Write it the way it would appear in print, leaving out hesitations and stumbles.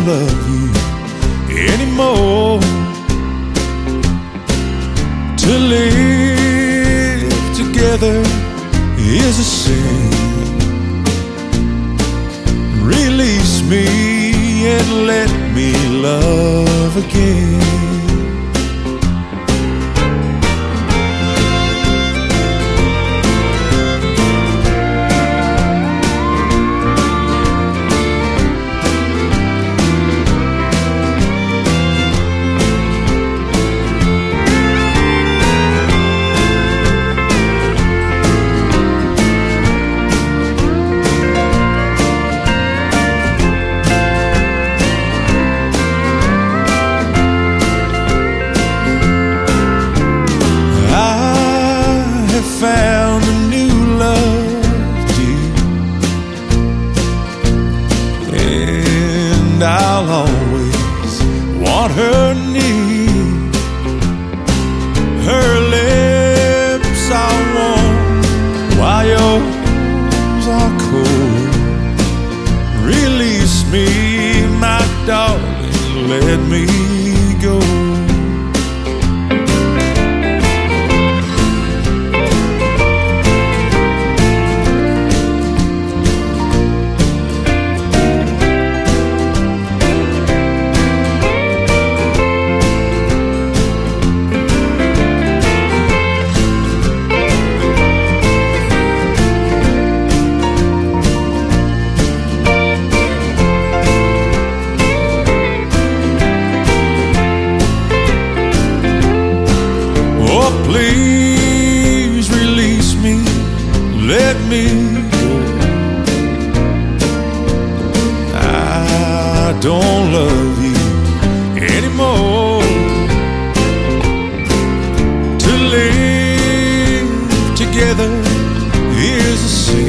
love you anymore. To live together is a sin. Release me and let me love again. Found a new love, dear, and I'll always want her near. Her lips are warm while yours are cold. Release me, my darling, let me go. Please release me, let me go. I don't love you anymore. To live together is a sin.